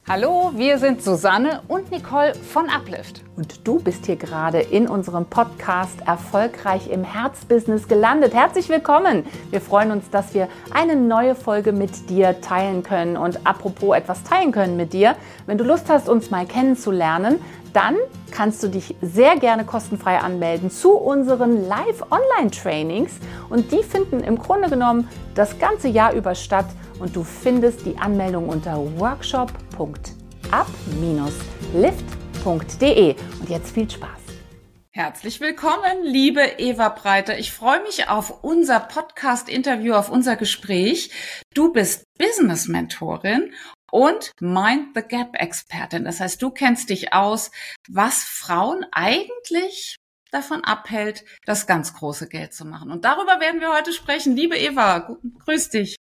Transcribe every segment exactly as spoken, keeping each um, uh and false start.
Hallo, wir sind Susanne und Nicole von Uplift. Und du bist hier gerade in unserem Podcast Erfolgreich im Herzbusiness gelandet. Herzlich willkommen! Wir freuen uns, dass wir eine neue Folge mit dir teilen können. Und apropos etwas teilen können mit dir, wenn du Lust hast, uns mal kennenzulernen, dann kannst du dich sehr gerne kostenfrei anmelden zu unseren Live-Online-Trainings. Und die finden im Grunde genommen das ganze Jahr über statt. Und du findest die Anmeldung unter workshop punkt up lift punkt de. Und jetzt viel Spaß. Herzlich willkommen, liebe Eva Breiter. Ich freue mich auf unser Podcast-Interview, auf unser Gespräch. Du bist Business-Mentorin und Mind the Gap-Expertin. Das heißt, du kennst dich aus, was Frauen eigentlich davon abhält, das ganz große Geld zu machen. Und darüber werden wir heute sprechen. Liebe Eva, grüß dich.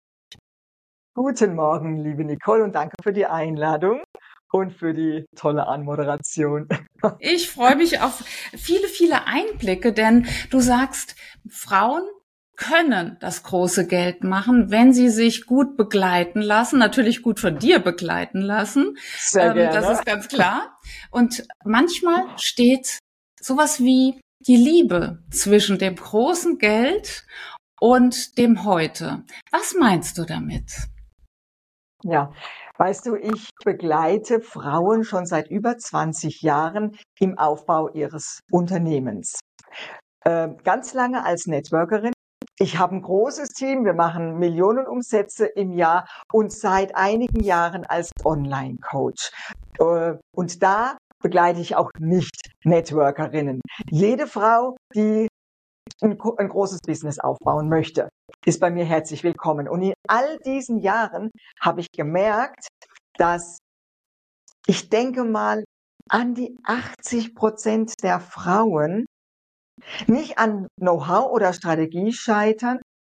Guten Morgen, liebe Nicole, und danke für die Einladung und für die tolle Anmoderation. Ich freue mich auf viele, viele Einblicke, denn du sagst, Frauen können das große Geld machen, wenn sie sich gut begleiten lassen, natürlich gut von dir begleiten lassen. Sehr ähm, gerne. Das ist ganz klar. Und manchmal steht sowas wie die Liebe zwischen dem großen Geld und dem Heute. Was meinst du damit? Ja, weißt du, ich begleite Frauen schon seit über zwanzig Jahren im Aufbau ihres Unternehmens. Äh, ganz lange als Networkerin. Ich habe ein großes Team, wir machen Millionen Umsätze im Jahr und seit einigen Jahren als Online-Coach. Äh, und da begleite ich auch Nicht-Networkerinnen. Jede Frau, die ein, ein großes Business aufbauen möchte, ist bei mir herzlich willkommen. Und in all diesen Jahren habe ich gemerkt, dass ich denke mal, an die achtzig Prozent der Frauen nicht an Know-how oder Strategie scheitern,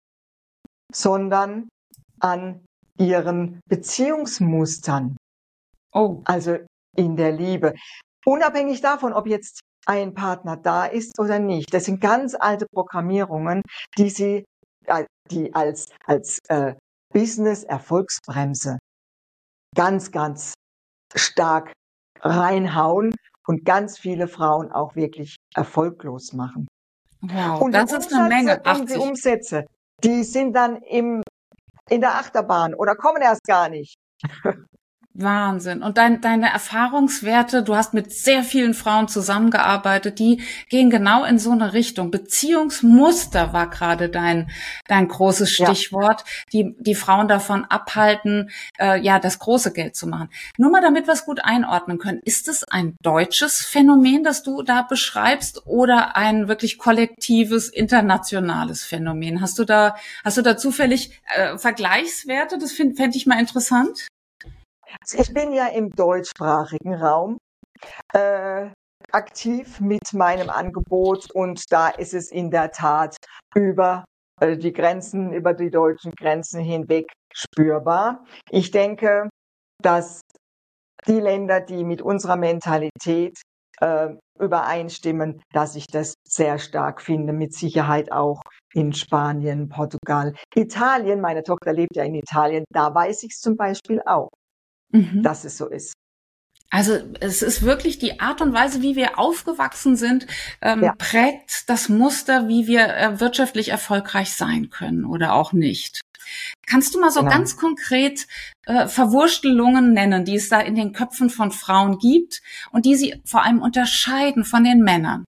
sondern an ihren Beziehungsmustern. Oh. Also in der Liebe. Unabhängig davon, ob jetzt ein Partner da ist oder nicht. Das sind ganz alte Programmierungen, die sie, äh, die als, als äh, Business-Erfolgsbremse ganz, ganz stark reinhauen und ganz viele Frauen auch wirklich erfolglos machen. Wow, und das die ist eine Menge. Umsätze, und die Umsätze, die sind dann im, in der Achterbahn oder kommen erst gar nicht. Wahnsinn. Und dein, deine Erfahrungswerte, du hast mit sehr vielen Frauen zusammengearbeitet, die gehen genau in so eine Richtung. Beziehungsmuster war gerade dein, dein großes Stichwort, ja. die, die Frauen davon abhalten, äh, ja, das große Geld zu machen. Nur mal, damit wir es gut einordnen können. Ist es ein deutsches Phänomen, das du da beschreibst, oder ein wirklich kollektives, internationales Phänomen? Hast du da, hast du da zufällig äh, Vergleichswerte? Das fände fänd ich mal interessant. Ich bin ja im deutschsprachigen Raum äh, aktiv mit meinem Angebot und da ist es in der Tat über äh, die Grenzen, über die deutschen Grenzen hinweg spürbar. Ich denke, dass die Länder, die mit unserer Mentalität äh, übereinstimmen, dass ich das sehr stark finde, mit Sicherheit auch in Spanien, Portugal, Italien. Meine Tochter lebt ja in Italien, da weiß ich es zum Beispiel auch. Mhm. Dass es so ist. Also es ist wirklich die Art und Weise, wie wir aufgewachsen sind, ähm, ja. prägt das Muster, wie wir äh, wirtschaftlich erfolgreich sein können oder auch nicht. Kannst du mal so genau. ganz konkret äh, Verwurstelungen nennen, die es da in den Köpfen von Frauen gibt und die sie vor allem unterscheiden von den Männern?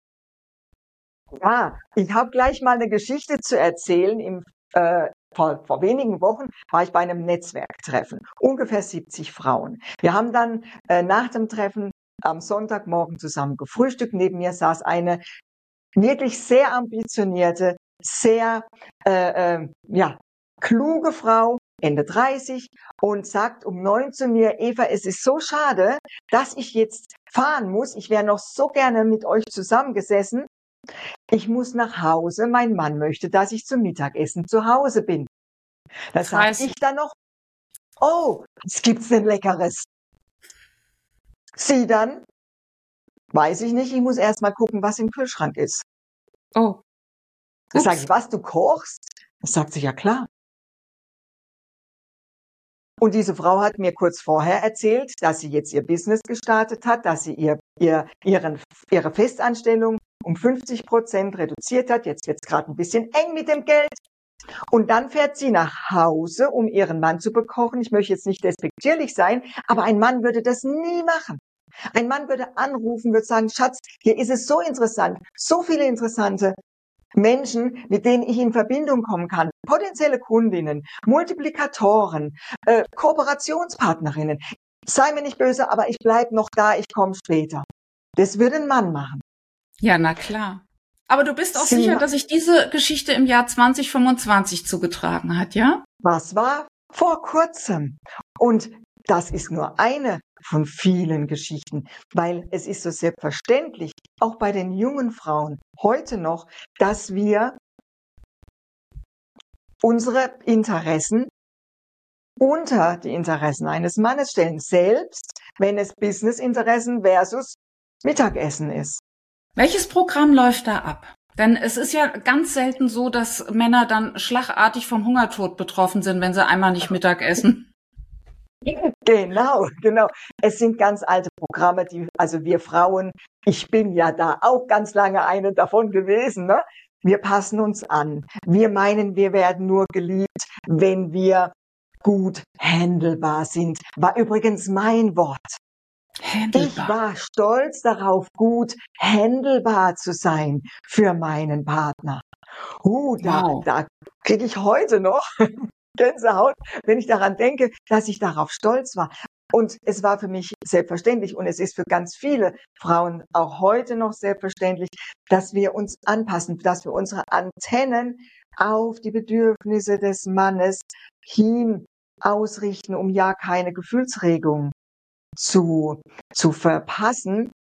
Ja, ich habe gleich mal eine Geschichte zu erzählen. Im äh, Vor, vor wenigen Wochen war ich bei einem Netzwerktreffen, ungefähr siebzig Frauen. Wir haben dann äh, nach dem Treffen am Sonntagmorgen zusammen gefrühstückt. Neben mir saß eine wirklich sehr ambitionierte, sehr äh, äh, ja, kluge Frau, Ende dreißig, und sagt um neun zu mir: Eva, es ist so schade, dass ich jetzt fahren muss. Ich wäre noch so gerne mit euch zusammengesessen. Ich muss nach Hause, mein Mann möchte, dass ich zum Mittagessen zu Hause bin. Da sage ich dann noch: Oh, was gibt's denn Leckeres? Sie dann: Weiß ich nicht, ich muss erst mal gucken, was im Kühlschrank ist. Oh. Da sage ich: Was, du kochst? Das sagt sie: Ja, klar. Und diese Frau hat mir kurz vorher erzählt, dass sie jetzt ihr Business gestartet hat, dass sie ihr, ihr, ihren, ihre Festanstellung um fünfzig Prozent reduziert hat. Jetzt wird es gerade ein bisschen eng mit dem Geld. Und dann fährt sie nach Hause, um ihren Mann zu bekochen. Ich möchte jetzt nicht despektierlich sein, aber ein Mann würde das nie machen. Ein Mann würde anrufen, würde sagen, Schatz, hier ist es so interessant, so viele interessante Menschen, mit denen ich in Verbindung kommen kann. Potenzielle Kundinnen, Multiplikatoren, äh, Kooperationspartnerinnen. Sei mir nicht böse, aber ich bleib noch da, ich komme später. Das würde ein Mann machen. Ja, na klar. Aber du bist auch Sie sicher, ma- dass sich diese Geschichte im Jahr zwanzig fünfundzwanzig zugetragen hat, ja? Was war vor kurzem? Und das ist nur eine von vielen Geschichten, weil es ist so selbstverständlich, auch bei den jungen Frauen heute noch, dass wir unsere Interessen unter die Interessen eines Mannes stellen, selbst wenn es Businessinteressen versus Mittagessen ist. Welches Programm läuft da ab? Denn es ist ja ganz selten so, dass Männer dann schlagartig vom Hungertod betroffen sind, wenn sie einmal nicht Mittag essen. Genau, genau. Es sind ganz alte Programme, die, also wir Frauen, ich bin ja da auch ganz lange eine davon gewesen, ne? Wir passen uns an. Wir meinen, wir werden nur geliebt, wenn wir gut handelbar sind. War übrigens mein Wort. Ich Handelbar. war stolz darauf, gut handelbar zu sein für meinen Partner. Uh, da, Wow. da kriege ich heute noch Gänsehaut, wenn ich daran denke, dass ich darauf stolz war. Und es war für mich selbstverständlich und es ist für ganz viele Frauen auch heute noch selbstverständlich, dass wir uns anpassen, dass wir unsere Antennen auf die Bedürfnisse des Mannes hin ausrichten, um ja keine Gefühlsregung zu, zu verpassen.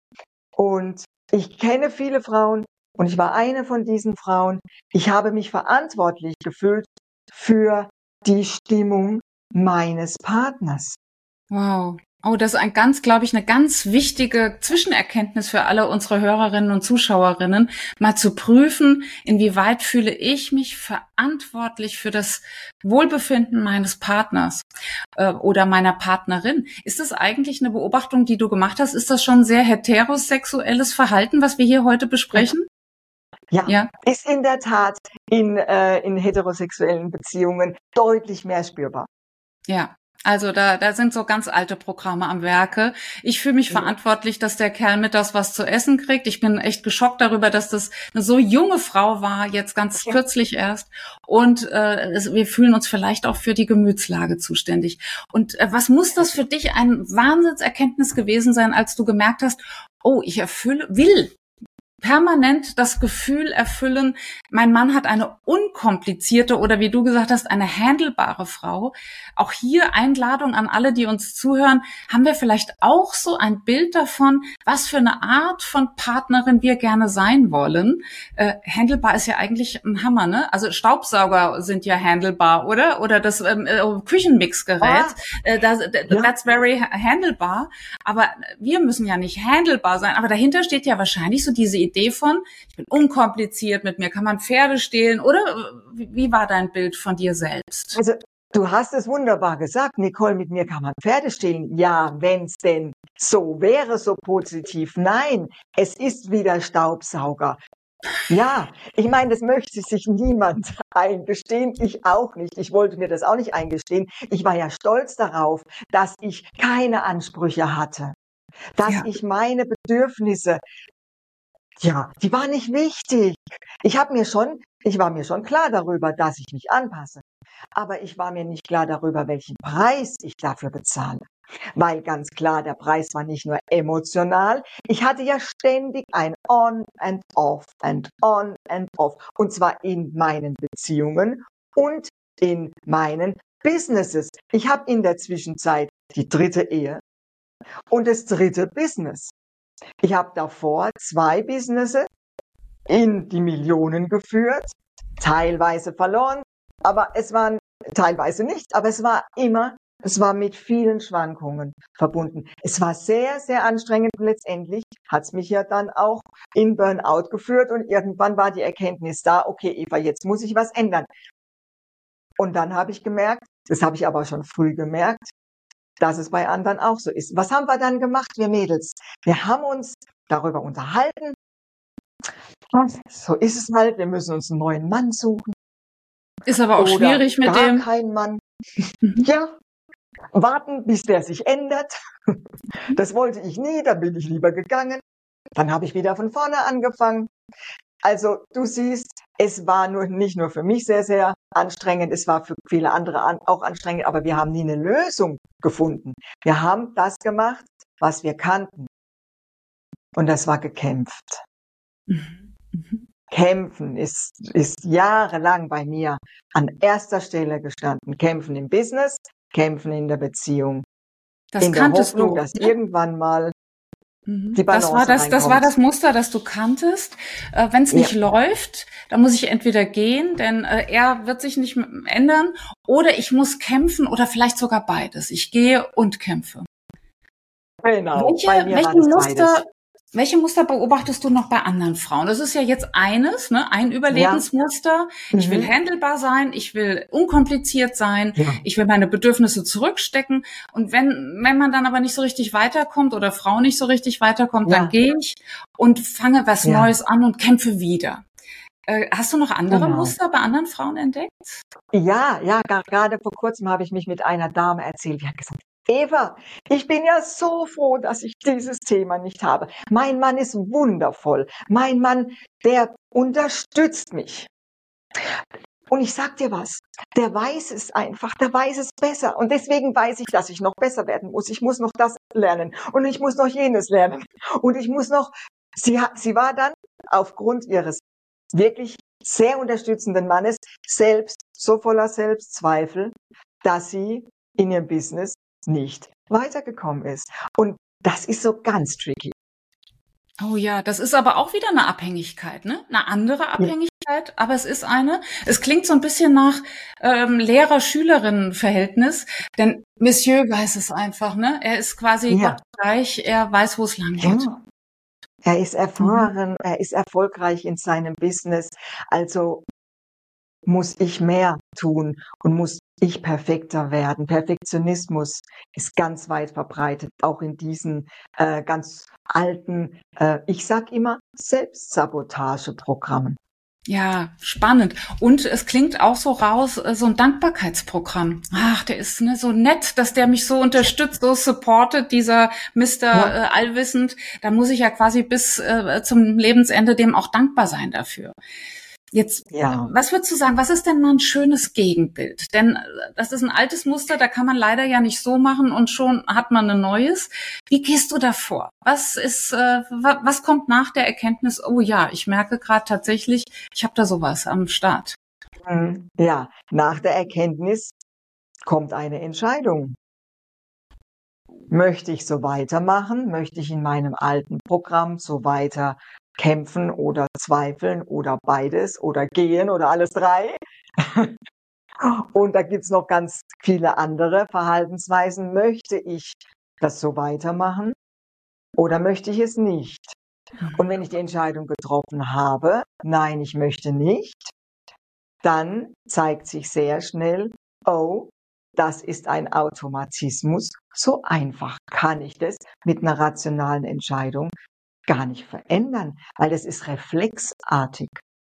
Und ich kenne viele Frauen und ich war eine von diesen Frauen. Ich habe mich verantwortlich gefühlt für die Stimmung meines Partners. Wow. Oh, das ist ein ganz, glaube ich, eine ganz wichtige Zwischenerkenntnis für alle unsere Hörerinnen und Zuschauerinnen, mal zu prüfen, inwieweit fühle ich mich verantwortlich für das Wohlbefinden meines Partners äh, oder meiner Partnerin. Ist das eigentlich eine Beobachtung, die du gemacht hast? Ist das schon sehr heterosexuelles Verhalten, was wir hier heute besprechen? Ja, Ja. ist in der Tat in, äh, in heterosexuellen Beziehungen deutlich mehr spürbar. Ja. Also da, da sind so ganz alte Programme am Werke. Ich fühle mich Ja. verantwortlich, dass der Kerl mittags was zu essen kriegt. Ich bin echt geschockt darüber, dass das eine so junge Frau war, jetzt ganz Ja. kürzlich erst. Und äh, es, wir fühlen uns vielleicht auch für die Gemütslage zuständig. Und äh, was muss das für dich ein Wahnsinnserkenntnis gewesen sein, als du gemerkt hast, oh, ich erfülle, will permanent das Gefühl erfüllen, mein Mann hat eine unkomplizierte oder wie du gesagt hast, eine handelbare Frau. Auch hier Einladung an alle, die uns zuhören. Haben wir vielleicht auch so ein Bild davon, was für eine Art von Partnerin wir gerne sein wollen? Äh, handelbar ist ja eigentlich ein Hammer, ne? Also Staubsauger sind ja handelbar, oder? Oder das ähm, äh, Küchenmixgerät. Ah. Äh, das, Ja. that's very handelbar. Aber wir müssen ja nicht handelbar sein. Aber dahinter steht ja wahrscheinlich so diese Idee von, ich bin unkompliziert, mit mir kann man Pferde stehlen, oder? Wie war dein Bild von dir selbst? Also, du hast es wunderbar gesagt, Nicole, mit mir kann man Pferde stehlen. Ja, wenn's denn so wäre, so positiv. Nein, es ist wieder Staubsauger. Ja, ich meine, das möchte sich niemand eingestehen, ich auch nicht. Ich wollte mir das auch nicht eingestehen. Ich war ja stolz darauf, dass ich keine Ansprüche hatte, dass Ja. ich meine Bedürfnisse, ja, die waren nicht wichtig. Ich habe mir schon, ich war mir schon klar darüber, dass ich mich anpasse. Aber ich war mir nicht klar darüber, welchen Preis ich dafür bezahle. Weil ganz klar, der Preis war nicht nur emotional. Ich hatte ja ständig ein On and Off and On and Off. Und zwar in meinen Beziehungen und in meinen Businesses. Ich habe in der Zwischenzeit die dritte Ehe und das dritte Business. Ich habe davor zwei Businesses in die Millionen geführt, teilweise verloren, aber es waren teilweise nicht, aber es war immer, es war mit vielen Schwankungen verbunden. Es war sehr, sehr anstrengend und letztendlich hat es mich ja dann auch in Burnout geführt und irgendwann war die Erkenntnis da, okay, Eva, jetzt muss ich was ändern. Und dann habe ich gemerkt, Das habe ich aber schon früh gemerkt, dass es bei anderen auch so ist. Was haben wir dann gemacht, wir Mädels? Wir haben uns darüber unterhalten. So ist es halt, wir müssen uns einen neuen Mann suchen. Ist aber auch Oder schwierig mit gar dem. kein Mann. Mhm. Ja, warten, bis der sich ändert. Das wollte ich nie, da bin ich lieber gegangen. Dann habe ich wieder von vorne angefangen. Also du siehst, es war nur nicht nur für mich sehr, sehr anstrengend, es war für viele andere an, auch anstrengend, aber wir haben nie eine Lösung gefunden. Wir haben das gemacht, was wir kannten. Und das war gekämpft. Mhm. Mhm. Kämpfen ist, ist jahrelang bei mir an erster Stelle gestanden. Kämpfen im Business, kämpfen in der Beziehung. Das in der kanntest Hoffnung, du, dass ne? irgendwann mal Mhm. die Das war Balance das, das war reinkommt. das Muster, das du kanntest. Äh, Wenn es nicht Ja. läuft, dann muss ich entweder gehen, denn äh, er wird sich nicht m- ändern, oder ich muss kämpfen oder vielleicht sogar beides. Ich gehe und kämpfe. Genau, Welche, bei mir war welche das beides. Muster, welche Muster beobachtest du noch bei anderen Frauen? Das ist ja jetzt eines, ne, ein Ja. Überlebensmuster. Ich will Mhm. handelbar sein, ich will unkompliziert sein, Ja. ich will meine Bedürfnisse zurückstecken. Und wenn, wenn man dann aber nicht so richtig weiterkommt oder Frau nicht so richtig weiterkommt, dann Ja. gehe ich und fange was Ja. Neues an und kämpfe wieder. Äh, hast du noch andere Genau. Muster bei anderen Frauen entdeckt? Ja, ja, gar- gerade vor kurzem habe ich mich mit einer Dame erzählt, die hat gesagt, Eva, ich bin ja so froh, dass ich dieses Thema nicht habe. Mein Mann ist wundervoll. Mein Mann, der unterstützt mich. Und ich sag dir was, der weiß es einfach, der weiß es besser. Und deswegen weiß ich, dass ich noch besser werden muss. Ich muss noch das lernen und ich muss noch jenes lernen. Und ich muss noch, sie hat, sie war dann aufgrund ihres wirklich sehr unterstützenden Mannes selbst so voller Selbstzweifel, dass sie in ihrem Business nicht weitergekommen ist. Und das ist so ganz tricky. Oh ja, das ist aber auch wieder eine Abhängigkeit, ne? Eine andere Ja, Abhängigkeit, aber es ist eine. Es klingt so ein bisschen nach ähm, Lehrer-Schülerinnen-Verhältnis, denn Monsieur weiß es einfach, ne? Er ist quasi ja, gottgleich, er weiß, wo es lang geht. ja. Er ist Mhm. erfahren, er ist erfolgreich in seinem Business. Also muss ich mehr tun und muss ich perfekter werden. Perfektionismus ist ganz weit verbreitet, auch in diesen äh, ganz alten, äh, ich sag immer, Selbstsabotageprogrammen. Ja, spannend. Und es klingt auch so raus, äh, so ein Dankbarkeitsprogramm. Ach, der ist ne, so nett, dass der mich so unterstützt, so supportet, dieser Mister Ja, äh, Allwissend. Da muss ich ja quasi bis äh, zum Lebensende dem auch dankbar sein dafür. Jetzt, ja. was würdest du sagen, was ist denn mal ein schönes Gegenbild? Denn äh, das ist ein altes Muster, da kann man leider ja nicht so machen und schon hat man ein neues. Wie gehst du da vor? Was ist, äh, wa- was kommt nach der Erkenntnis, oh ja, ich merke gerade tatsächlich, ich habe da sowas am Start. Mhm. Ja, nach der Erkenntnis kommt eine Entscheidung. Möchte ich so weitermachen? Möchte ich in meinem alten Programm so weiter kämpfen oder zweifeln oder beides oder gehen oder alles drei? Und da gibt's noch ganz viele andere Verhaltensweisen. Möchte ich das so weitermachen oder möchte ich es nicht? Und wenn ich die Entscheidung getroffen habe, nein, ich möchte nicht, dann zeigt sich sehr schnell, oh, das ist ein Automatismus. So einfach kann ich das mit einer rationalen Entscheidung gar nicht verändern, weil das ist reflexartig.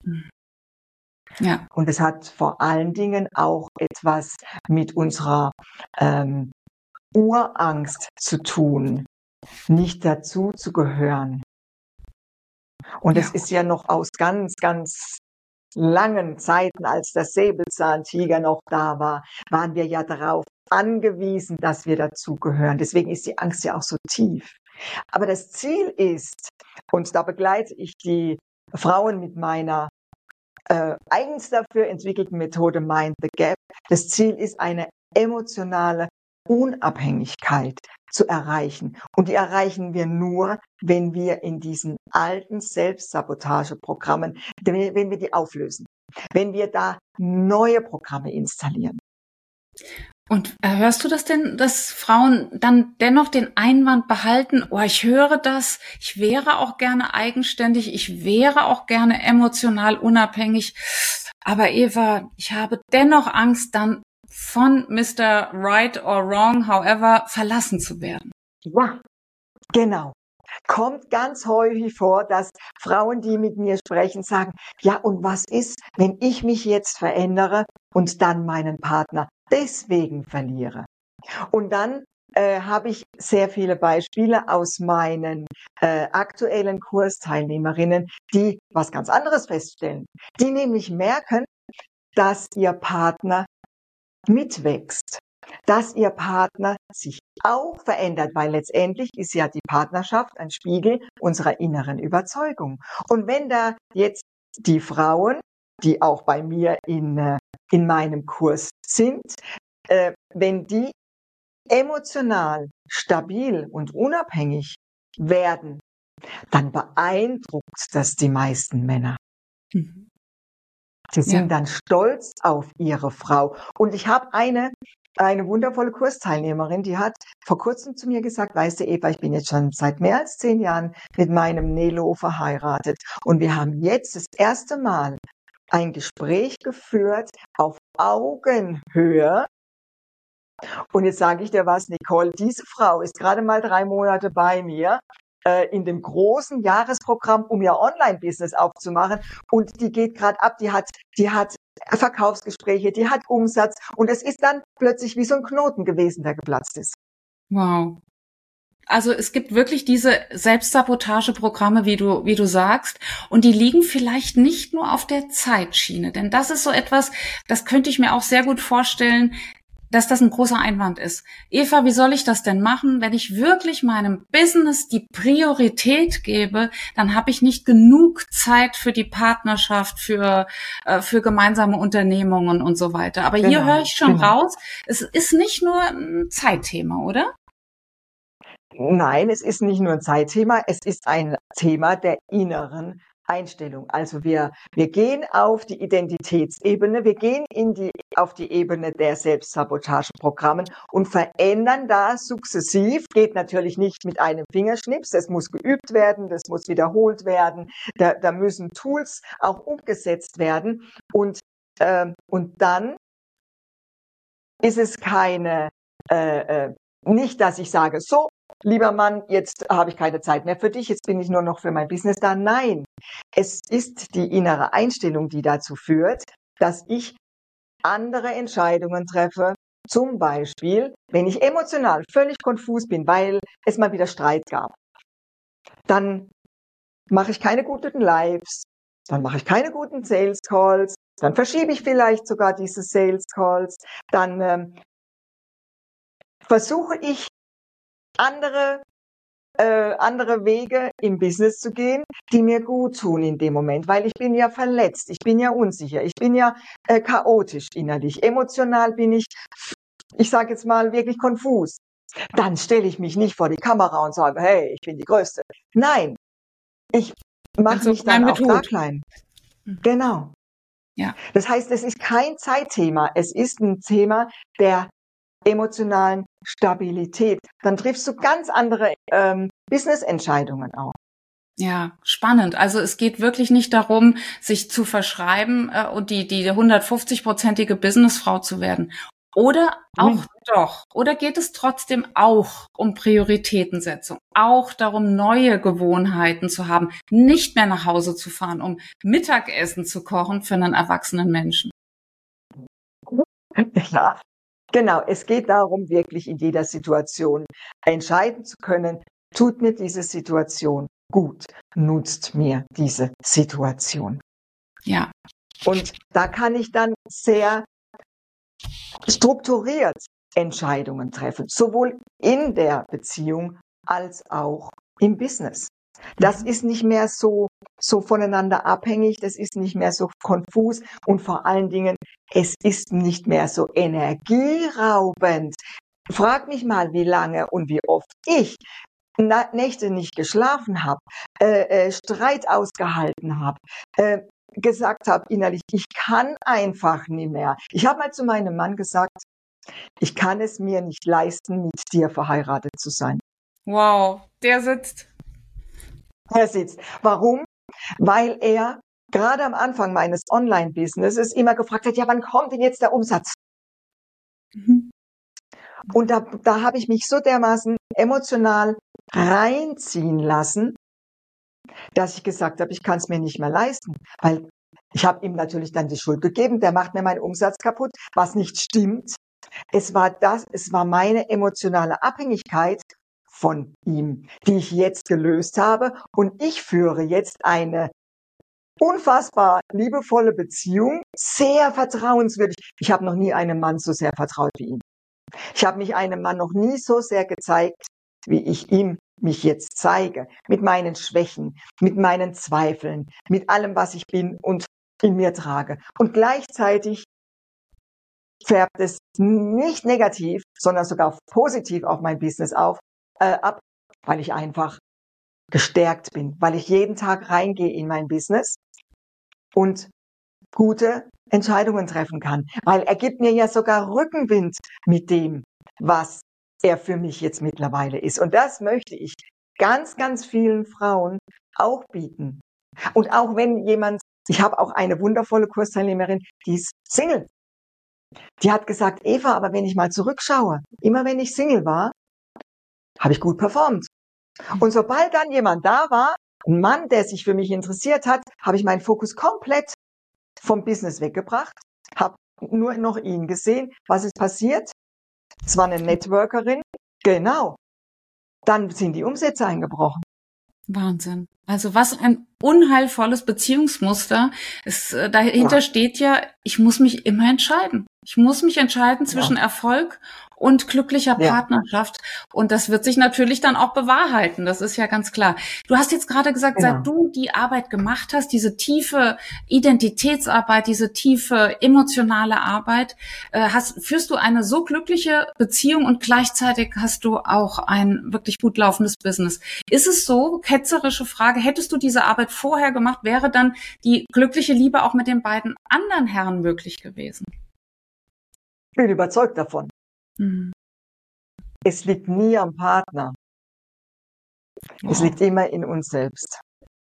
Ja, Und es hat vor allen Dingen auch etwas mit unserer ähm, Urangst zu tun, nicht dazu zu gehören. Und es ja. ist ja noch aus ganz, ganz langen Zeiten, als der Säbelzahntiger noch da war, waren wir ja darauf angewiesen, dass wir dazugehören. Deswegen ist die Angst ja auch so tief. Aber das Ziel ist, und da begleite ich die Frauen mit meiner äh, eigens dafür entwickelten Methode Mind the Gap. Das Ziel ist, eine emotionale Unabhängigkeit zu erreichen. Und die erreichen wir nur, wenn wir in diesen alten Selbstsabotageprogrammen, wenn wir die auflösen, wenn wir da neue Programme installieren. Und äh, hörst du das denn, dass Frauen dann dennoch den Einwand behalten, oh, ich höre das, ich wäre auch gerne eigenständig, ich wäre auch gerne emotional unabhängig, aber Eva, ich habe dennoch Angst, dann von Mister Right or Wrong, however, verlassen zu werden. Ja, genau. Kommt ganz häufig vor, dass Frauen, die mit mir sprechen, sagen, ja, und was ist, wenn ich mich jetzt verändere und dann meinen Partner deswegen verliere? Und dann äh, habe ich sehr viele Beispiele aus meinen äh, aktuellen Kursteilnehmerinnen, die was ganz anderes feststellen. Die nämlich merken, dass ihr Partner mitwächst, dass ihr Partner sich auch verändert, weil letztendlich ist ja die Partnerschaft ein Spiegel unserer inneren Überzeugung. Und wenn da jetzt die Frauen, die auch bei mir in, äh, in meinem Kurs sind, äh, wenn die emotional stabil und unabhängig werden, dann beeindruckt das die meisten Männer. Mhm. Sie sind Ja. dann stolz auf ihre Frau. Und ich habe eine, eine wundervolle Kursteilnehmerin, die hat vor kurzem zu mir gesagt, weißt du, Eva, ich bin jetzt schon seit mehr als zehn Jahren mit meinem Nelo verheiratet. Und wir haben jetzt das erste Mal ein Gespräch geführt auf Augenhöhe. Und jetzt sage ich dir was, Nicole, diese Frau ist gerade mal drei Monate bei mir äh, in dem großen Jahresprogramm, um ihr Online-Business aufzumachen. Und die geht gerade ab, die hat, die hat Verkaufsgespräche, die hat Umsatz. Und es ist dann plötzlich wie so ein Knoten gewesen, der geplatzt ist. Wow. Also es gibt wirklich diese Selbstsabotageprogramme, wie du, wie du sagst, und die liegen vielleicht nicht nur auf der Zeitschiene, denn das ist so etwas, das könnte ich mir auch sehr gut vorstellen, dass das ein großer Einwand ist. Eva, wie soll ich das denn machen? Wenn ich wirklich meinem Business die Priorität gebe, dann habe ich nicht genug Zeit für die Partnerschaft, für, äh, für gemeinsame Unternehmungen und so weiter. Aber hier Genau, höre ich schon genau. raus, es ist nicht nur ein Zeitthema, oder? Nein, es ist nicht nur ein Zeitthema, es ist ein Thema der inneren Einstellung. Also wir, wir gehen auf die Identitätsebene, wir gehen in die, auf die Ebene der Selbstsabotageprogrammen und verändern da sukzessiv. Geht natürlich nicht mit einem Fingerschnips, das muss geübt werden, das muss wiederholt werden, da, da müssen Tools auch umgesetzt werden und, ähm, und dann ist es keine, äh, äh, nicht, dass ich sage, so, lieber Mann, jetzt habe ich keine Zeit mehr für dich, jetzt bin ich nur noch für mein Business da. Nein, es ist die innere Einstellung, die dazu führt, dass ich andere Entscheidungen treffe. Zum Beispiel, wenn ich emotional völlig konfus bin, weil es mal wieder Streit gab, dann mache ich keine guten Lives, dann mache ich keine guten Sales Calls, dann verschiebe ich vielleicht sogar diese Sales Calls, dann ähm, versuche ich andere äh, andere Wege im Business zu gehen, die mir gut tun in dem Moment, weil ich bin ja verletzt, ich bin ja unsicher, ich bin ja äh, chaotisch innerlich, emotional bin ich, ich sage jetzt mal wirklich konfus. Dann stelle ich mich nicht vor die Kamera und sage, hey, ich bin die Größte. Nein, ich mache Also mich dann klein auch mit da Hut. klein. Genau. Ja. Das heißt, es ist kein Zeitthema, es ist ein Thema der emotionalen Stabilität. Dann triffst du ganz andere ähm, Business-Entscheidungen auch. Ja, spannend. Also es geht wirklich nicht darum, sich zu verschreiben äh, und die die hundertfünfzig-prozentige Businessfrau zu werden. Oder auch Hm. doch. Oder geht es trotzdem auch um Prioritätensetzung? Auch darum, neue Gewohnheiten zu haben, nicht mehr nach Hause zu fahren, um Mittagessen zu kochen für einen erwachsenen Menschen. Ja, genau. Es geht darum, wirklich in jeder Situation entscheiden zu können, tut mir diese Situation gut, nutzt mir diese Situation. Ja. Und da kann ich dann sehr strukturiert Entscheidungen treffen, sowohl in der Beziehung als auch im Business. Das ist nicht mehr so, so voneinander abhängig, das ist nicht mehr so konfus und vor allen Dingen, es ist nicht mehr so energieraubend. Frag mich mal, wie lange und wie oft ich Na- Nächte nicht geschlafen habe, äh, äh, Streit ausgehalten habe, äh, gesagt habe innerlich, ich kann einfach nicht mehr. Ich habe mal zu meinem Mann gesagt, ich kann es mir nicht leisten, mit dir verheiratet zu sein. Wow, der sitzt. Er sitzt. Warum? Weil er gerade am Anfang meines Online-Businesses immer gefragt hat, ja, wann kommt denn jetzt der Umsatz? Und da, da habe ich mich so dermaßen emotional reinziehen lassen, dass ich gesagt habe, ich kann es mir nicht mehr leisten, weil ich habe ihm natürlich dann die Schuld gegeben, der macht mir meinen Umsatz kaputt, was nicht stimmt. Es war das, es war meine emotionale Abhängigkeit von ihm, die ich jetzt gelöst habe, und ich führe jetzt eine unfassbar liebevolle Beziehung, sehr vertrauenswürdig. Ich habe noch nie einem Mann so sehr vertraut wie ihm. Ich habe mich einem Mann noch nie so sehr gezeigt, wie ich ihm mich jetzt zeige, mit meinen Schwächen, mit meinen Zweifeln, mit allem, was ich bin und in mir trage. Und gleichzeitig färbt es nicht negativ, sondern sogar positiv auf mein Business auf, äh, ab, weil ich einfach gestärkt bin, weil ich jeden Tag reingehe in mein Business und gute Entscheidungen treffen kann, weil er gibt mir ja sogar Rückenwind mit dem, was er für mich jetzt mittlerweile ist. Und das möchte ich ganz, ganz vielen Frauen auch bieten. Und auch wenn jemand, ich habe auch eine wundervolle Kursteilnehmerin, die ist Single. Die hat gesagt, Eva, aber wenn ich mal zurückschaue, immer wenn ich Single war, habe ich gut performt. Und sobald dann jemand da war, ein Mann, der sich für mich interessiert hat, habe ich meinen Fokus komplett vom Business weggebracht, habe nur noch ihn gesehen. Was ist passiert? Es war eine Networkerin. Genau. Dann sind die Umsätze eingebrochen. Wahnsinn. Also was ein unheilvolles Beziehungsmuster. Es, äh, dahinter ja. steht ja, ich muss mich immer entscheiden. Ich muss mich entscheiden zwischen ja. Erfolg und glücklicher ja. Partnerschaft. Und das wird sich natürlich dann auch bewahrheiten. Das ist ja ganz klar. Du hast jetzt gerade gesagt, genau. seit du die Arbeit gemacht hast, diese tiefe Identitätsarbeit, diese tiefe emotionale Arbeit, äh, hast, führst du eine so glückliche Beziehung und gleichzeitig hast du auch ein wirklich gut laufendes Business. Ist es so, ketzerische Frage, hättest du diese Arbeit vorher gemacht, wäre dann die glückliche Liebe auch mit den beiden anderen Herren möglich gewesen? Ich bin überzeugt davon. Mhm. Es liegt nie am Partner. Wow. Es liegt immer in uns selbst.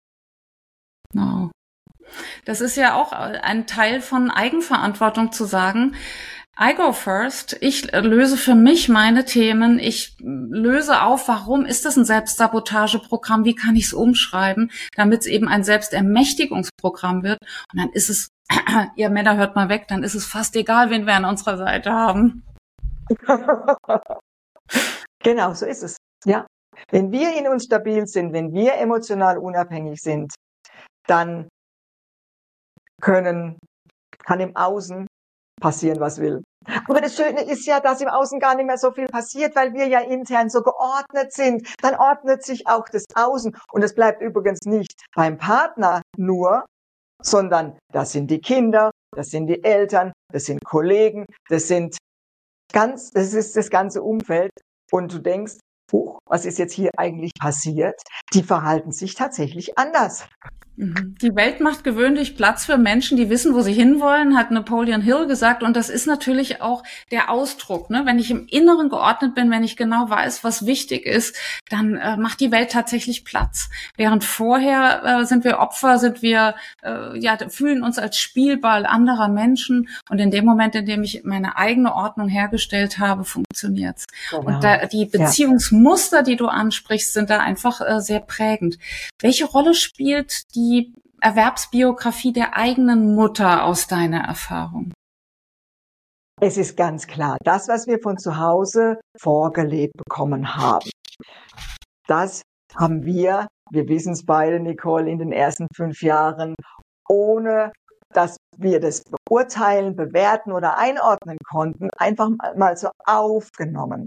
Wow. Das ist ja auch ein Teil von Eigenverantwortung zu sagen, I go first, ich löse für mich meine Themen, ich löse auf, warum ist das ein Selbstsabotageprogramm, wie kann ich es umschreiben, damit es eben ein Selbstermächtigungsprogramm wird. Und dann ist es, ihr Männer hört mal weg, dann ist es fast egal, wen wir an unserer Seite haben. Genau, so ist es. Ja. Wenn wir in uns stabil sind, wenn wir emotional unabhängig sind, dann können, kann im Außen passieren, was will. Aber das Schöne ist ja, dass im Außen gar nicht mehr so viel passiert, weil wir ja intern so geordnet sind. Dann ordnet sich auch das Außen. Und es bleibt übrigens nicht beim Partner nur, sondern das sind die Kinder, das sind die Eltern, das sind Kollegen, das sind ganz, das ist das ganze Umfeld. Und du denkst, huch, was ist jetzt hier eigentlich passiert? Die verhalten sich tatsächlich anders. Die Welt macht gewöhnlich Platz für Menschen, die wissen, wo sie hinwollen, hat Napoleon Hill gesagt. Und das ist natürlich auch der Ausdruck, ne? Wenn ich im Inneren geordnet bin, wenn ich genau weiß, was wichtig ist, dann äh, macht die Welt tatsächlich Platz. Während vorher äh, sind wir Opfer, sind wir, äh, ja, fühlen uns als Spielball anderer Menschen. Und in dem Moment, in dem ich meine eigene Ordnung hergestellt habe, funktioniert's. Genau. Und da, die Beziehungsmuster, die du ansprichst, sind da einfach äh, sehr prägend. Welche Rolle spielt die die Erwerbsbiografie der eigenen Mutter aus deiner Erfahrung? Es ist ganz klar, das, was wir von zu Hause vorgelebt bekommen haben, das haben wir, wir wissen es beide, Nicole, in den ersten fünf Jahren, ohne dass wir das beurteilen, bewerten oder einordnen konnten, einfach mal so aufgenommen.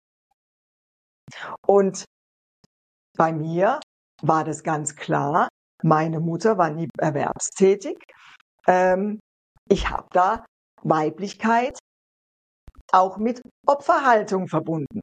Und bei mir war das ganz klar, meine Mutter war nie erwerbstätig. Ähm, ich habe da Weiblichkeit auch mit Opferhaltung verbunden.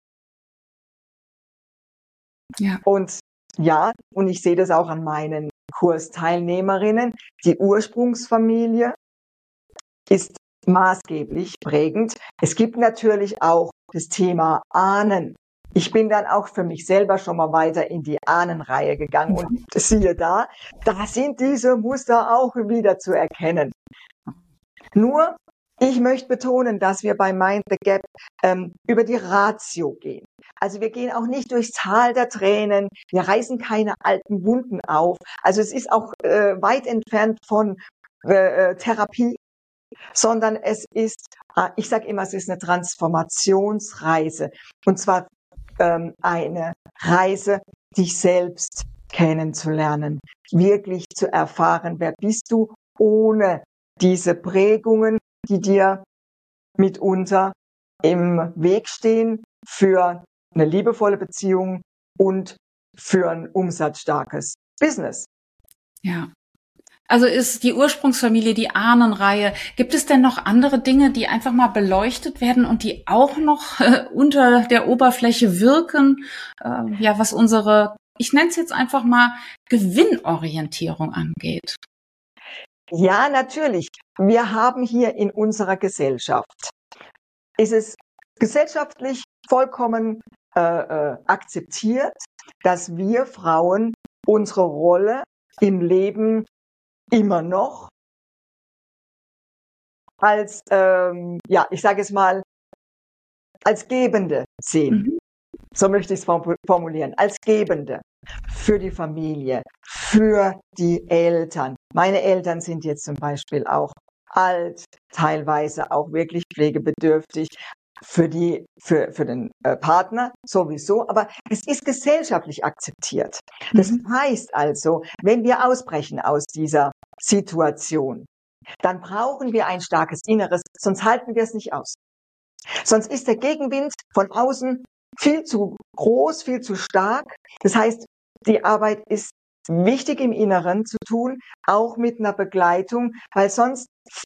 Ja. Und ja, und ich sehe das auch an meinen Kursteilnehmerinnen. Die Ursprungsfamilie ist maßgeblich prägend. Es gibt natürlich auch das Thema Ahnen. Ich bin dann auch für mich selber schon mal weiter in die Ahnenreihe gegangen und siehe da, da sind diese Muster auch wieder zu erkennen. Nur Ich möchte betonen, dass wir bei Mind the Gap ähm, über die Ratio gehen. Also wir gehen auch nicht durchs Tal der Tränen, wir reißen keine alten Wunden auf. Also es ist auch äh, weit entfernt von äh, Therapie, sondern es ist, äh, ich sage immer, es ist eine Transformationsreise. Und zwar ähm, eine Reise, dich selbst kennenzulernen, wirklich zu erfahren, wer bist du ohne diese Prägungen, die dir mitunter im Weg stehen für eine liebevolle Beziehung und für ein umsatzstarkes Business. Ja. Also ist die Ursprungsfamilie, die Ahnenreihe. Gibt es denn noch andere Dinge, die einfach mal beleuchtet werden und die auch noch äh, unter der Oberfläche wirken? Äh, ja, was unsere, ich nenne es jetzt einfach mal, Gewinnorientierung angeht. Ja, natürlich. Wir haben hier in unserer Gesellschaft, ist es gesellschaftlich vollkommen äh, äh, akzeptiert, dass wir Frauen unsere Rolle im Leben immer noch als, ähm, ja, ich sage es mal, als Gebende sehen. Mhm. So möchte ich es formulieren, als Gebende für die Familie, für die Eltern. Meine Eltern sind jetzt zum Beispiel auch alt, teilweise auch wirklich pflegebedürftig, für die, für, für den äh, Partner sowieso, aber es ist gesellschaftlich akzeptiert. Das mhm. heißt also, wenn wir ausbrechen aus dieser Situation, dann brauchen wir ein starkes Inneres, sonst halten wir es nicht aus. Sonst ist der Gegenwind von außen viel zu groß, viel zu stark. Das heißt, die Arbeit ist wichtig im Inneren zu tun, auch mit einer Begleitung, weil sonst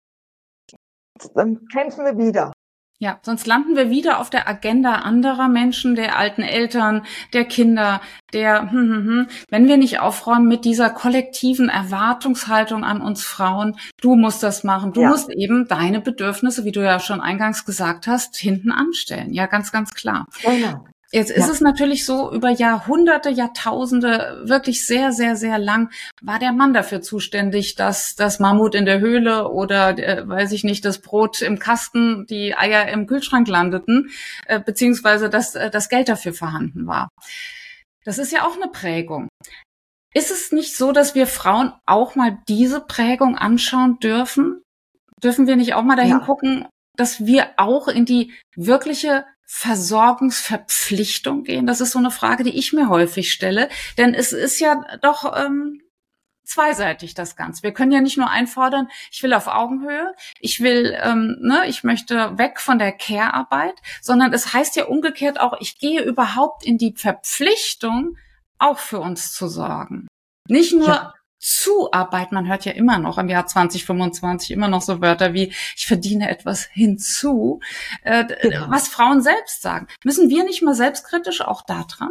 dann kämpfen wir wieder. Ja, sonst landen wir wieder auf der Agenda anderer Menschen, der alten Eltern, der Kinder, der, hm, hm, hm. Wenn wir nicht aufräumen mit dieser kollektiven Erwartungshaltung an uns Frauen, du musst das machen, du ja. musst eben deine Bedürfnisse, wie du ja schon eingangs gesagt hast, hinten anstellen. Ja, ganz, ganz klar. Genau. Jetzt ist ja. es natürlich so, über Jahrhunderte, Jahrtausende, wirklich sehr, sehr, sehr lang war der Mann dafür zuständig, dass das Mammut in der Höhle oder, äh, weiß ich nicht, das Brot im Kasten, die Eier im Kühlschrank landeten, äh, beziehungsweise dass äh, das Geld dafür vorhanden war. Das ist ja auch eine Prägung. Ist es nicht so, dass wir Frauen auch mal diese Prägung anschauen dürfen? Dürfen wir nicht auch mal dahin ja. gucken, dass wir auch in die wirkliche Versorgungsverpflichtung gehen? Das ist so eine Frage, die ich mir häufig stelle, denn es ist ja doch ähm, zweiseitig das Ganze. Wir können ja nicht nur einfordern, ich will auf Augenhöhe, ich will, ähm, ne, ich möchte weg von der Care-Arbeit, sondern es heißt ja umgekehrt auch, ich gehe überhaupt in die Verpflichtung, auch für uns zu sorgen. Nicht nur ja. Zuarbeit, man hört ja immer noch im Jahr zwanzig fünfundzwanzig immer noch so Wörter wie ich verdiene etwas hinzu, äh, genau. was Frauen selbst sagen. Müssen wir nicht mal selbstkritisch auch da dran?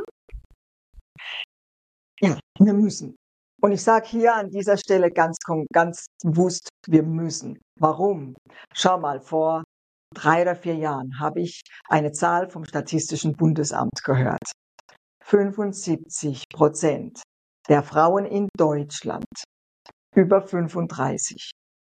Ja, wir müssen. Und ich sage hier an dieser Stelle ganz, ganz bewusst, wir müssen. Warum? Schau mal, vor drei oder vier Jahren habe ich eine Zahl vom Statistischen Bundesamt gehört. fünfundsiebzig Prozent der Frauen in Deutschland über fünfunddreißig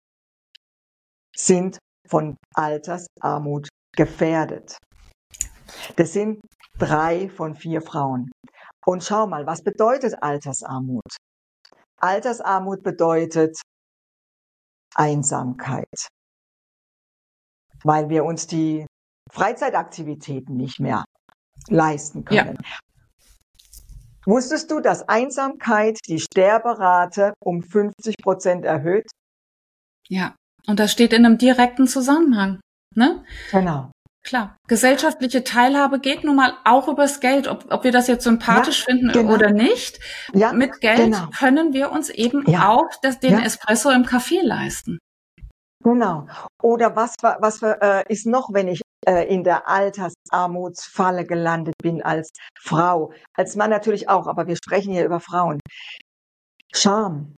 sind von Altersarmut gefährdet. Das sind drei von vier Frauen. Und schau mal, was bedeutet Altersarmut? Altersarmut bedeutet Einsamkeit, weil wir uns die Freizeitaktivitäten nicht mehr leisten können. Ja. Wusstest du, dass Einsamkeit die Sterberate um fünfzig Prozent erhöht? Ja, und das steht in einem direkten Zusammenhang, ne? Genau. Klar, gesellschaftliche Teilhabe geht nun mal auch übers Geld, ob, ob wir das jetzt sympathisch ja, finden genau. oder nicht. Ja, Mit Geld genau. können wir uns eben ja. auch das, den ja. Espresso im Café leisten. Genau. Oder was, was äh, ist noch, wenn ich äh, in der Altersarmutsfalle gelandet bin als Frau, als Mann natürlich auch, aber wir sprechen hier über Frauen. Scham.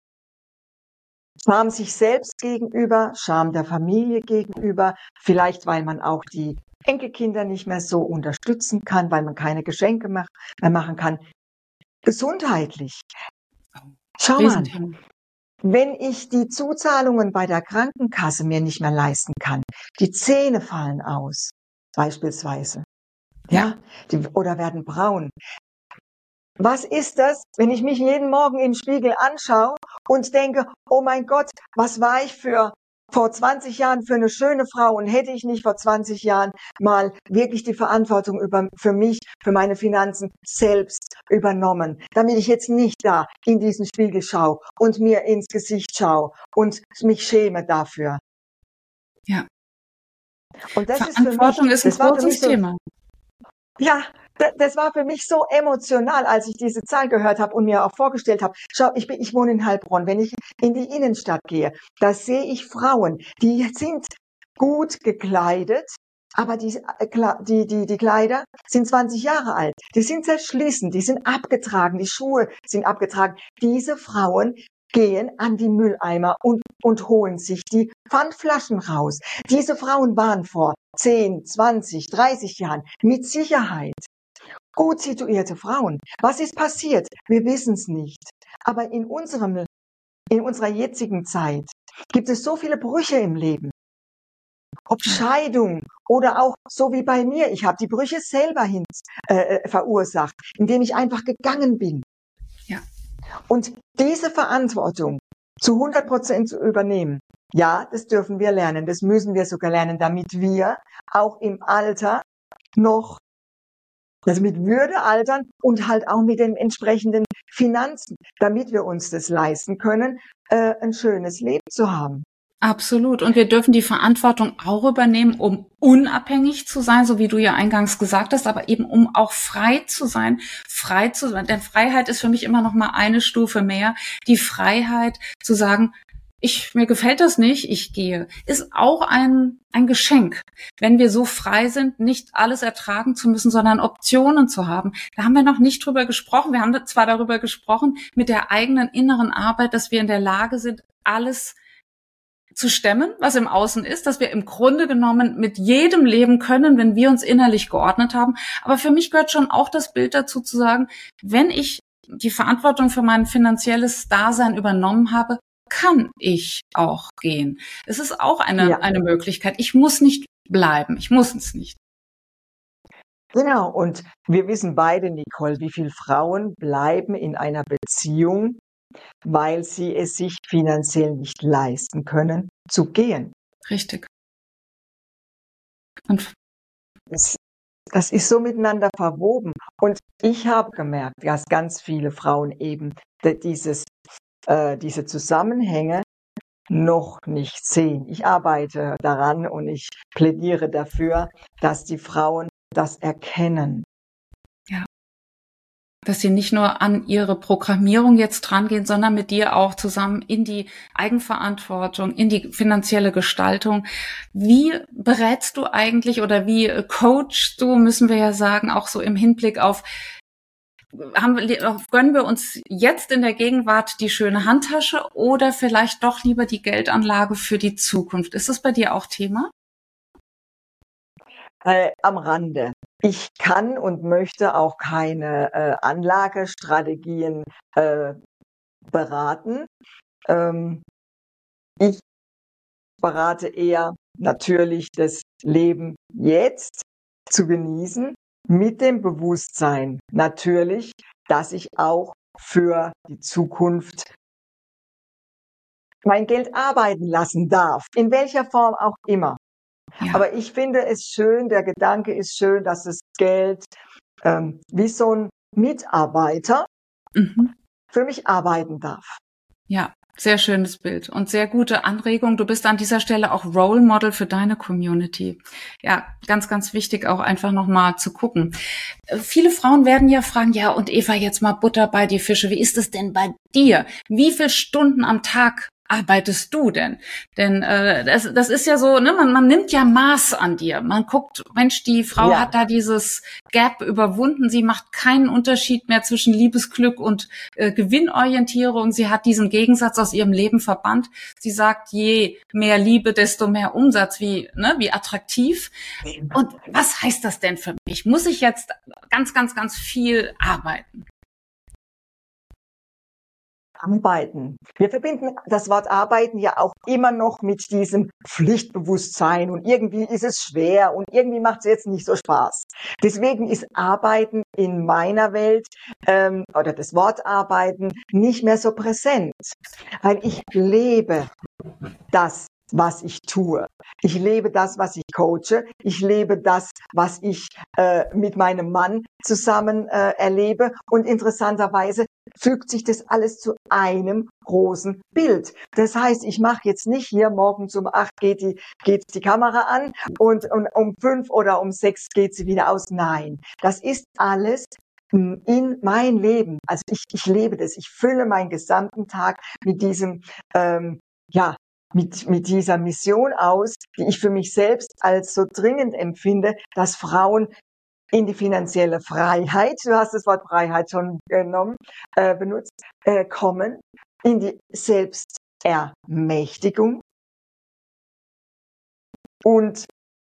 Scham sich selbst gegenüber, Scham der Familie gegenüber, vielleicht weil man auch die Enkelkinder nicht mehr so unterstützen kann, weil man keine Geschenke mehr machen kann. Gesundheitlich. Schau mal, wenn ich die Zuzahlungen bei der Krankenkasse mir nicht mehr leisten kann, die Zähne fallen aus, beispielsweise, ja, die, oder werden braun. Was ist das, wenn ich mich jeden Morgen im Spiegel anschaue und denke, oh mein Gott, was war ich für vor zwanzig Jahren für eine schöne Frau und hätte ich nicht vor zwanzig Jahren mal wirklich die Verantwortung über, für mich, für meine Finanzen selbst übernommen, damit ich jetzt nicht da in diesen Spiegel schaue und mir ins Gesicht schaue und mich schäme dafür. Ja. Und das Verantwortung ist, für mich, ist ein großes so, Thema. Ja, das war für mich so emotional, als ich diese Zahl gehört habe und mir auch vorgestellt habe. Schau, ich bin, ich wohne in Heilbronn. Wenn ich in die Innenstadt gehe, da sehe ich Frauen, die sind gut gekleidet, aber die, die, die, die Kleider sind zwanzig Jahre alt. Die sind zerschlissen, die sind abgetragen, die Schuhe sind abgetragen. Diese Frauen gehen an die Mülleimer und, und holen sich die Pfandflaschen raus. Diese Frauen waren vor zehn, zwanzig, dreißig Jahren mit Sicherheit gut situierte Frauen. Was ist passiert? Wir wissen es nicht. Aber in unserem, in unserer jetzigen Zeit gibt es so viele Brüche im Leben. Ob Scheidung oder auch so wie bei mir. Ich habe die Brüche selber hin, äh, verursacht, indem ich einfach gegangen bin. Ja. Und diese Verantwortung zu hundert Prozent zu übernehmen, ja, das dürfen wir lernen. Das müssen wir sogar lernen, damit wir auch im Alter noch, also mit Würde altern und halt auch mit den entsprechenden Finanzen, damit wir uns das leisten können, äh, ein schönes Leben zu haben. Absolut. Und wir dürfen die Verantwortung auch übernehmen, um unabhängig zu sein, so wie du ja eingangs gesagt hast, aber eben um auch frei zu sein, frei zu sein. Denn Freiheit ist für mich immer noch mal eine Stufe mehr. Die Freiheit zu sagen, ich, mir gefällt das nicht, ich gehe, ist auch ein, ein Geschenk. Wenn wir so frei sind, nicht alles ertragen zu müssen, sondern Optionen zu haben. Da haben wir noch nicht drüber gesprochen. Wir haben zwar darüber gesprochen, mit der eigenen inneren Arbeit, dass wir in der Lage sind, alles zu stemmen, was im Außen ist, dass wir im Grunde genommen mit jedem leben können, wenn wir uns innerlich geordnet haben. Aber für mich gehört schon auch das Bild dazu zu sagen, wenn ich die Verantwortung für mein finanzielles Dasein übernommen habe, kann ich auch gehen. Es ist auch eine, ja. eine Möglichkeit. Ich muss nicht bleiben. Ich muss es nicht. Genau. Und wir wissen beide, Nicole, wie viele Frauen bleiben in einer Beziehung, weil sie es sich finanziell nicht leisten können, zu gehen. Richtig. Und das, das ist so miteinander verwoben. Und ich habe gemerkt, dass ganz viele Frauen eben dieses, äh, diese Zusammenhänge noch nicht sehen. Ich arbeite daran und ich plädiere dafür, dass die Frauen das erkennen. Ja. Dass sie nicht nur an ihre Programmierung jetzt drangehen, sondern mit dir auch zusammen in die Eigenverantwortung, in die finanzielle Gestaltung. Wie berätst du eigentlich oder wie coachst du, müssen wir ja sagen, auch so im Hinblick auf, haben wir, gönnen wir uns jetzt in der Gegenwart die schöne Handtasche oder vielleicht doch lieber die Geldanlage für die Zukunft? Ist das bei dir auch Thema? Äh, am Rande. Ich kann und möchte auch keine äh, Anlagestrategien äh, beraten. Ähm, ich berate eher natürlich das Leben jetzt zu genießen, mit dem Bewusstsein natürlich, dass ich auch für die Zukunft mein Geld arbeiten lassen darf, in welcher Form auch immer. Ja. Aber ich finde es schön, der Gedanke ist schön, dass das Geld ähm, wie so ein Mitarbeiter mhm. für mich arbeiten darf. Ja, sehr schönes Bild und sehr gute Anregung. Du bist an dieser Stelle auch Role Model für deine Community. Ja, ganz, ganz wichtig auch einfach nochmal zu gucken. Viele Frauen werden ja fragen, ja und Eva, jetzt mal Butter bei die Fische. Wie ist es denn bei dir? Wie viele Stunden am Tag arbeitest du denn? Denn äh, das, das ist ja so, ne, man, man nimmt ja Maß an dir. Man guckt, Mensch, die Frau ja. hat da dieses Gap überwunden. Sie macht keinen Unterschied mehr zwischen Liebesglück und äh, Gewinnorientierung. Sie hat diesen Gegensatz aus ihrem Leben verbannt. Sie sagt, je mehr Liebe, desto mehr Umsatz. Wie, ne, wie attraktiv. Und was heißt das denn für mich? Muss ich jetzt ganz, ganz, ganz viel arbeiten? Arbeiten. Wir verbinden das Wort Arbeiten ja auch immer noch mit diesem Pflichtbewusstsein und irgendwie ist es schwer und irgendwie macht es jetzt nicht so Spaß. Deswegen ist Arbeiten in meiner Welt ähm, oder das Wort Arbeiten nicht mehr so präsent, weil ich lebe das, was ich tue. Ich lebe das, was ich coache. Ich lebe das, was ich äh, mit meinem Mann zusammen äh, erlebe. Und interessanterweise fügt sich das alles zu einem großen Bild. Das heißt, ich mache jetzt nicht hier morgens um acht geht die, geht die Kamera an und, und um fünf oder um sechs geht sie wieder aus. Nein, das ist alles in mein Leben. Also ich, ich lebe das. Ich fülle meinen gesamten Tag mit diesem, ähm, ja, mit, mit dieser Mission aus, die ich für mich selbst als so dringend empfinde, dass Frauen in die finanzielle Freiheit, du hast das Wort Freiheit schon genommen, äh, benutzt, äh, kommen, in die Selbstermächtigung. Und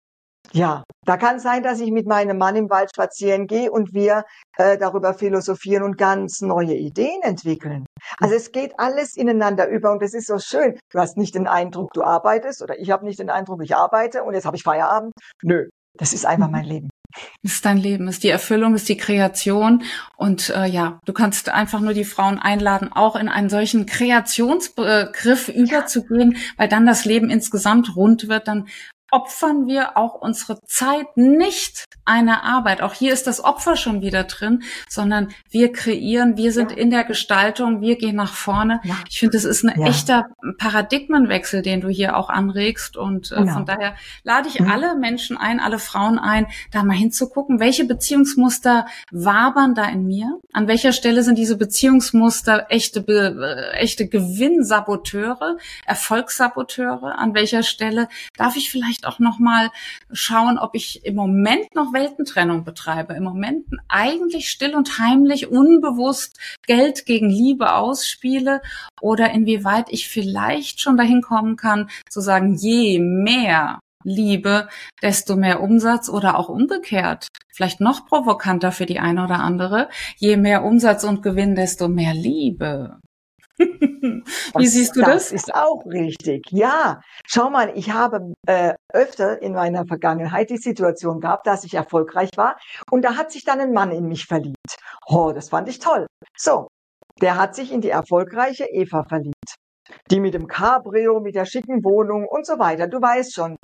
ja, da kann sein, dass ich mit meinem Mann im Wald spazieren gehe und wir äh, darüber philosophieren und ganz neue Ideen entwickeln. Also es geht alles ineinander über und das ist so schön. Du hast nicht den Eindruck, du arbeitest oder ich habe nicht den Eindruck, ich arbeite und jetzt habe ich Feierabend. Nö, das ist einfach mein Leben. Das ist dein Leben, ist die Erfüllung, ist die Kreation und äh, ja, du kannst einfach nur die Frauen einladen, auch in einen solchen Kreationsbegriff überzugehen, weil dann das Leben insgesamt rund wird, dann opfern wir auch unsere Zeit nicht einer Arbeit. Auch hier ist das Opfer schon wieder drin, sondern wir kreieren, wir sind ja. in der Gestaltung, wir gehen nach vorne. Ja. Ich finde, das ist ein ja. echter Paradigmenwechsel, den du hier auch anregst. Und äh, genau. von daher lade ich mhm. alle Menschen ein, alle Frauen ein, da mal hinzugucken, welche Beziehungsmuster wabern da in mir? An welcher Stelle sind diese Beziehungsmuster echte, äh, echte Gewinnsaboteure, Erfolgssaboteure? An welcher Stelle darf ich vielleicht auch noch mal schauen, ob ich im Moment noch Weltentrennung betreibe, im Moment eigentlich still und heimlich, unbewusst Geld gegen Liebe ausspiele oder inwieweit ich vielleicht schon dahin kommen kann, zu sagen, je mehr Liebe, desto mehr Umsatz oder auch umgekehrt, vielleicht noch provokanter für die eine oder andere, je mehr Umsatz und Gewinn, desto mehr Liebe. Wie das, siehst du das? Das ist auch richtig. Ja, schau mal, ich habe äh, öfter in meiner Vergangenheit die Situation gehabt, dass ich erfolgreich war und da hat sich dann ein Mann in mich verliebt. Oh, das fand ich toll. So, der hat sich in die erfolgreiche Eva verliebt. Die mit dem Cabrio, mit der schicken Wohnung und so weiter. Du weißt schon.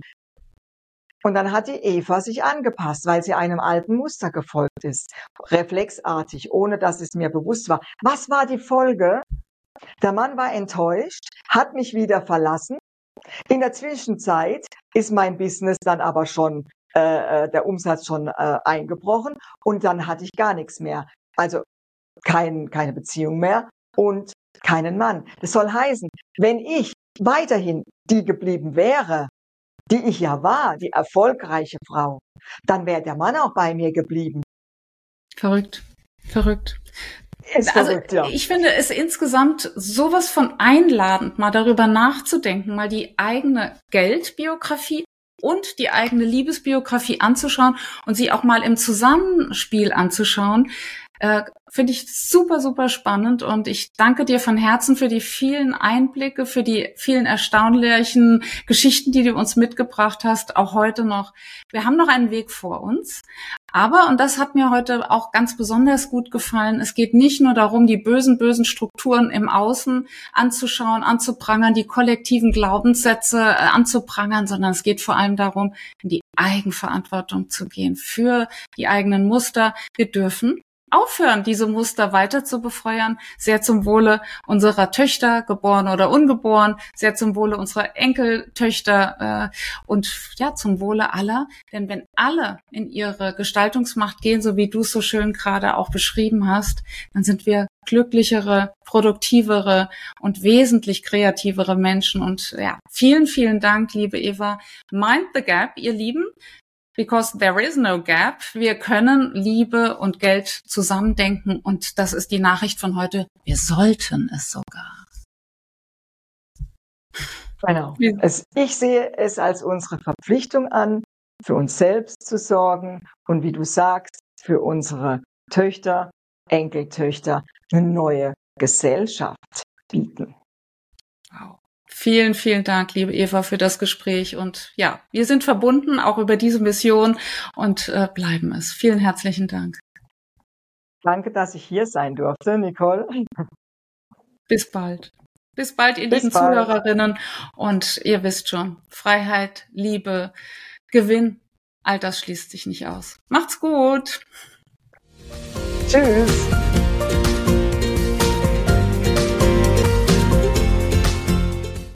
Und dann hat die Eva sich angepasst, weil sie einem alten Muster gefolgt ist. Reflexartig, ohne dass es mir bewusst war. Was war die Folge? Der Mann war enttäuscht, hat mich wieder verlassen. In der Zwischenzeit ist mein Business dann aber schon, äh, der Umsatz schon äh, eingebrochen und dann hatte ich gar nichts mehr. Also kein, keine Beziehung mehr und keinen Mann. Das soll heißen, wenn ich weiterhin die geblieben wäre, die ich ja war, die erfolgreiche Frau, dann wäre der Mann auch bei mir geblieben. Verrückt, verrückt. Ist also verrückt, ja. Ich finde es insgesamt sowas von einladend, mal darüber nachzudenken, mal die eigene Geldbiografie und die eigene Liebesbiografie anzuschauen und sie auch mal im Zusammenspiel anzuschauen. Äh, finde ich super, super spannend und ich danke dir von Herzen für die vielen Einblicke, für die vielen erstaunlichen Geschichten, die du uns mitgebracht hast, auch heute noch. Wir haben noch einen Weg vor uns, aber, und das hat mir heute auch ganz besonders gut gefallen, es geht nicht nur darum, die bösen, bösen Strukturen im Außen anzuschauen, anzuprangern, die kollektiven Glaubenssätze äh, anzuprangern, sondern es geht vor allem darum, in die Eigenverantwortung zu gehen für die eigenen Muster. Wir dürfen aufhören, diese Muster weiter zu befeuern, sehr zum Wohle unserer Töchter, geboren oder ungeboren, sehr zum Wohle unserer Enkeltöchter äh, und ja, zum Wohle aller. Denn wenn alle in ihre Gestaltungsmacht gehen, so wie du es so schön gerade auch beschrieben hast, dann sind wir glücklichere, produktivere und wesentlich kreativere Menschen. Und ja, vielen, vielen Dank, liebe Eva. Mind the Gap, ihr Lieben. Because there is no gap. Wir können Liebe und Geld zusammendenken und das ist die Nachricht von heute. Wir sollten es sogar. Genau. Es, ich sehe es als unsere Verpflichtung an, für uns selbst zu sorgen und wie du sagst, für unsere Töchter, Enkeltöchter, eine neue Gesellschaft bieten. Wow. Vielen, vielen Dank, liebe Eva, für das Gespräch. Und ja, wir sind verbunden, auch über diese Mission und äh, bleiben es. Vielen herzlichen Dank. Danke, dass ich hier sein durfte, Nicole. Bis bald. Bis bald, ihr Bis lieben bald. Zuhörerinnen. Und ihr wisst schon, Freiheit, Liebe, Gewinn, all das schließt sich nicht aus. Macht's gut. Tschüss.